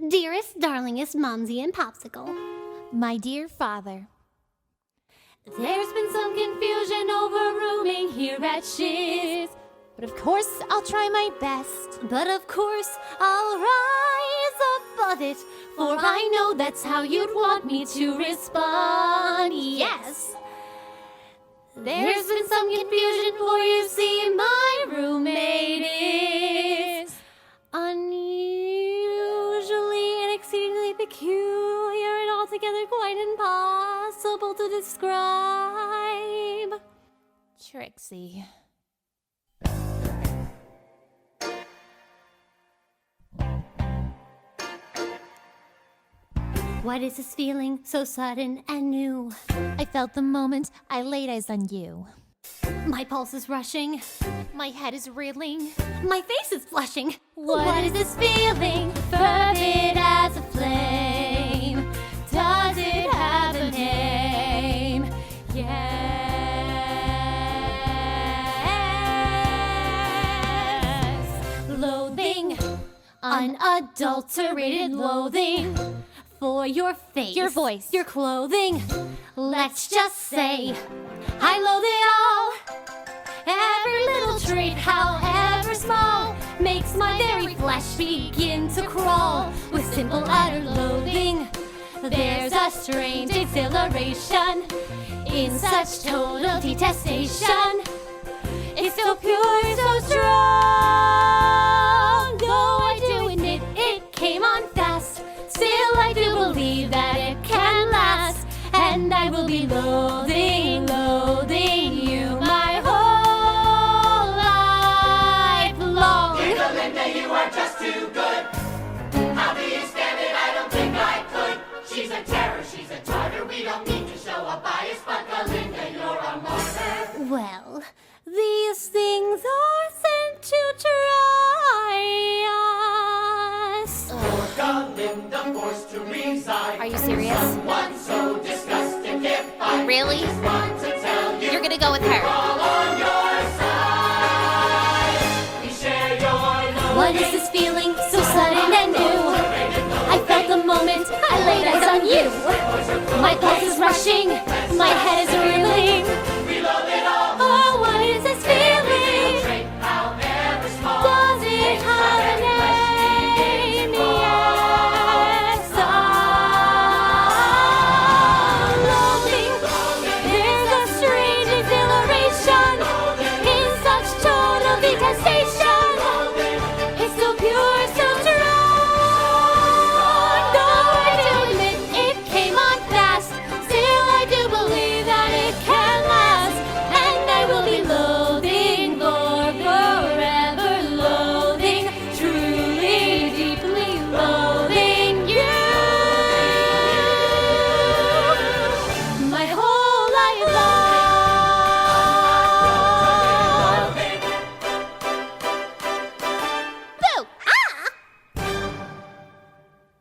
Dearest, darlingest Mumsy and Popsicle. My dear father. There's been some confusion over rooming here at Shiz. But of course, I'll try my best. But of course, I'll rise above it, for I know that's how you'd want me to respond. Yes. There's been some confusion, for you see, my roommate is unusually and exceedingly peculiar and altogether quite impossible to describe. Trixie. What is this feeling so sudden and new? I felt the moment I laid eyes on you. My pulse is rushing. My head is reeling. My face is flushing. What is this feeling? Fervid as a flame. Does it have a name? Yes. Loathing. Unadulterated loathing. For your face, Your voice, your clothing. Let's just say I loathe it all. Every little trait, however small, makes my very flesh begin to crawl. With simple utter loathing, there's a strange exhilaration in such total detestation. It's so pure, so strong. Though I do admit it came on fast, still I do believe that it can last. And I will be loathing, loathing you my whole life long. Dear Linda, you are just too good. How do you stand it? I don't think I could. She's a terror, she's a tartar. We don't need to show a bias, but Galinda, you're a martyr. Well, these things are sent to try us. Poor Galinda forced to resign. Are you serious? Someone so disgusting can't find. Really? Just want to tell you. You're gonna go with her.